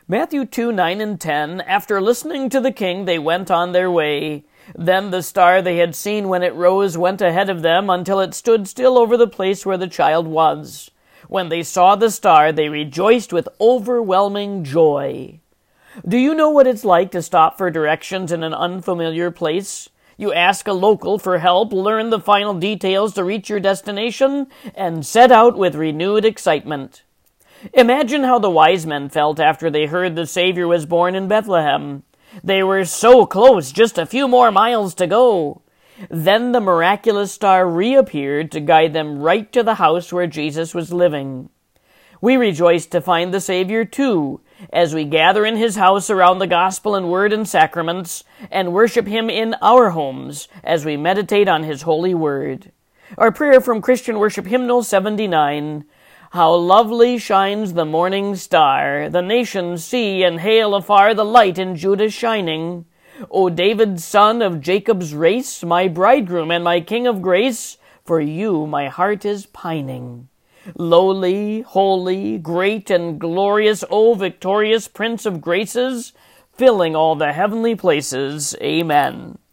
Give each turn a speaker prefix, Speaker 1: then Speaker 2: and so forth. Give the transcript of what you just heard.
Speaker 1: Matthew 2, 9 and 10, After listening to the king, they went on their way. Then the star they had seen when it rose went ahead of them until it stood still over the place where the child was. When they saw the star, they rejoiced with overwhelming joy. Do you know what it's like to stop for directions in an unfamiliar place? You ask a local for help, learn the final details to reach your destination, and set out with renewed excitement. Imagine how the wise men felt after they heard the Savior was born in Bethlehem. They were so close, just a few more miles to go. Then the miraculous star reappeared to guide them right to the house where Jesus was living. We rejoice to find the Savior too, as we gather in His house around the gospel and word and sacraments, and worship Him in our homes as we meditate on His holy word. Our prayer from Christian Worship Hymnal 79, How lovely shines the morning star, the nations see and hail afar the light in Judah shining. O David's son of Jacob's race, my bridegroom and my king of grace, for you my heart is pining. Lowly, holy, great and glorious, O victorious Prince of graces, filling all the heavenly places. Amen.